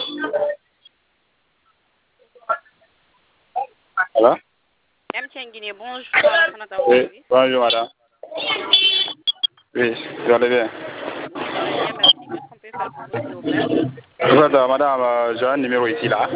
Alors? M. Guinée, bonjour. Oui, bonjour madame. Oui, vous allez bien? Oui, je vais bien, merci. Qu'est-ce qu'on peut faire pour vous, s'il vous plaît? En fait, madame, j'ai un numéro ici là.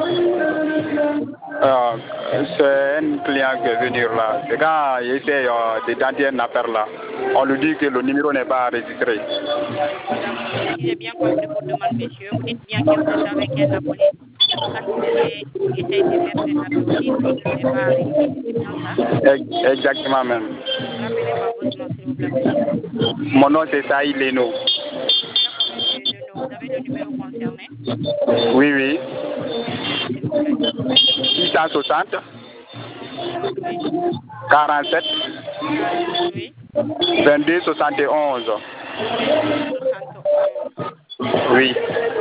C'est un client qui est venu là. Et quand il essaie de tenter une affaire là, on lui dit que le numéro n'est pas enregistré. D'accord. Si j'ai bien compris votre demande, monsieur, vous dites bien que vous êtes avec un abonné. Quand il essaie de faire cet appel aussi, le numéro n'est pas enregistré. C'est bien ça? Exactement même. Rappelez-moi votre nom, s'il vous plaît, monsieur. Mon nom c'est Saïd Leno. D'accord, monsieur Leno. Vous avez le numéro concerné? Oui, oui. Dites-moi, s'il vous plaît. 660 660, oui. 47 47, oui. 22 71. 22 71. Oui.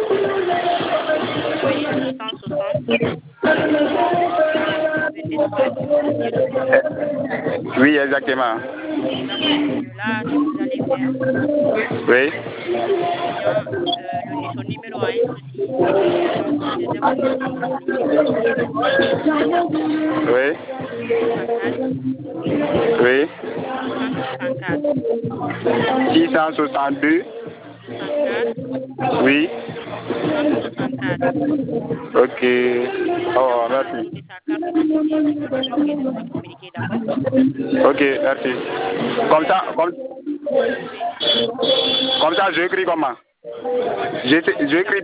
Oui, 660 47 22 71. C'est bien le bon numéro. Oui, exactement. D'accord, monsieur. Là, ce que vous allez faire, Oui. ou bien son numéro a un souci. Je pense que vous êtes abonné sur le numéro 662 Oui. 664 Oui. 664 662. 64 Oui. 664. Ok. Oh, D'accord, là, merci. c'est sa carte de crédit. C'est le numéro que je vous ai communiqué, d'accord? Ok, merci. Comme Après, ça, là, oui. comme ça, j'écris comment? J'écris.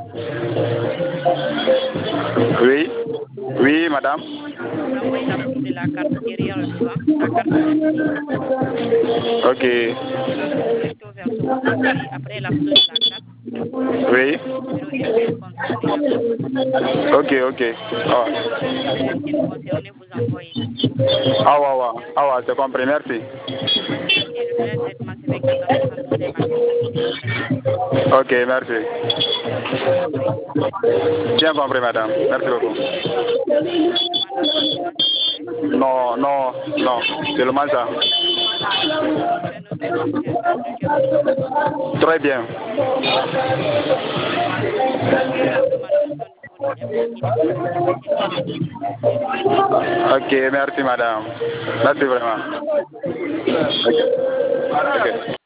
Oui. Oui, madame. Vous envoyez la photo de la carte derrière le devant, la carte de crédit. Ok. Recto verso, vous envoyez après la photo de la carte, Oui. le numéro MTN concerné, d'accord? Ok, ok. Oh. Le numéro MTN concerné, vous envoyez, s'il vous plaît. Ah, ouais, ouais. Ah, ouais, c'est compris, merci. Pas de souci. Le délai de traitement, c'est 24 à 72 heures maximum, s'il vous plaît. Ok, merci. Vous avez compris? Bien compris, madame. Merci beaucoup. Vous avez d'autres demandes à part cela, s'il vous plaît? Non, non, non. Seulement ça. D'accord. Je vais noter donc c'est un cadre que vous cherchez. Très bien. Pour toute demande, nous sommes disponibles. M. Guinée, vous pouvez me passer le numéro de votre client. Ok, merci, madame. Merci vraiment. Merci. Ok. Ok.